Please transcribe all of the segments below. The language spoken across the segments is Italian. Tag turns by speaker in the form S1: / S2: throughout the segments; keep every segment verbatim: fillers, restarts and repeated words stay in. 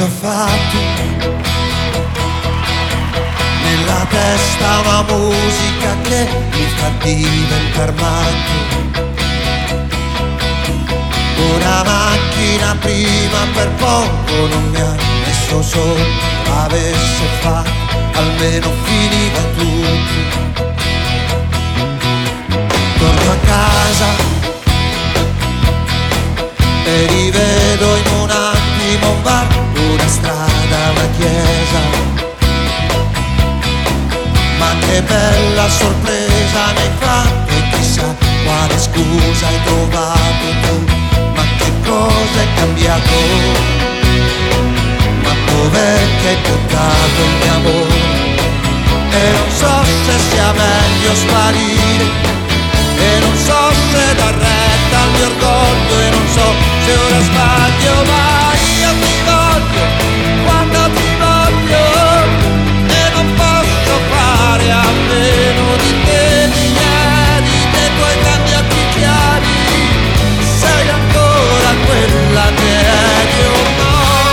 S1: cosa ho fatto? Nella testa una musica che mi fa diventare matto. Una macchina prima per poco non mi ha messo sotto. Avesse fatto almeno finiva tutto. Torno a casa e rivedo in un attimo un bar, una strada, una chiesa. Ma che bella sorpresa mi hai fatto, e chissà quale scusa hai trovato tu. Ma che cosa è cambiato? Ma dov'è che hai buttato il mio amore? E non so se sia meglio sparire, e non so se dar retta al mio orgoglio, e non so se ora sbaglio, ma io ti voglio quando ti voglio, e non posso fare a meno di te, di ieri, dei tuoi cambiati chiari. Sei ancora quella che eri o no?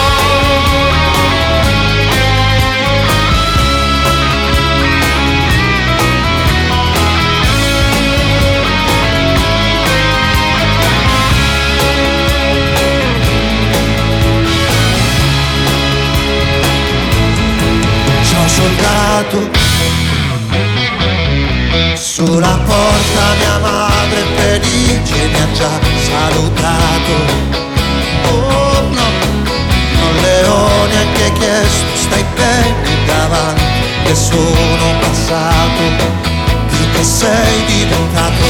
S1: Soldato sulla porta, mia madre felice mi ha già salutato. Oh no, non le ho neanche chiesto stai bene davanti, che sono passato, di che sei diventato.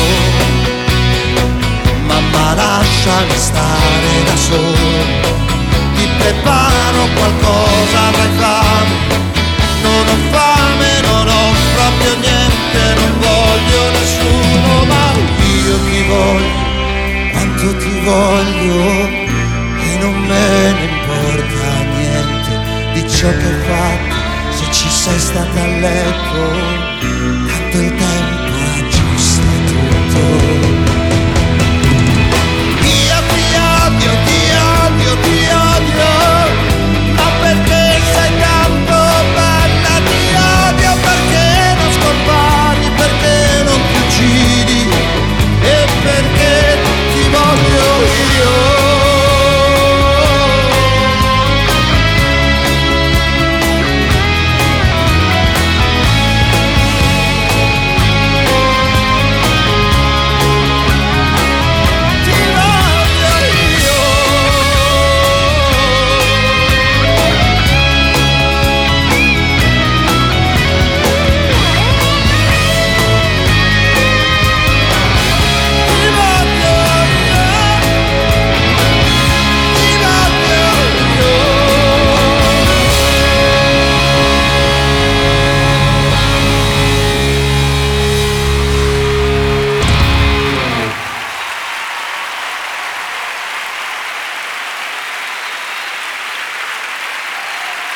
S1: Mamma lasciami stare da solo, ti preparo qualcosa, avrai fame. Non ho fame, non ho proprio niente, non voglio nessuno, ma io ti voglio, quanto ti voglio, e non me ne importa niente di ciò che hai fatto, se ci sei stata a letto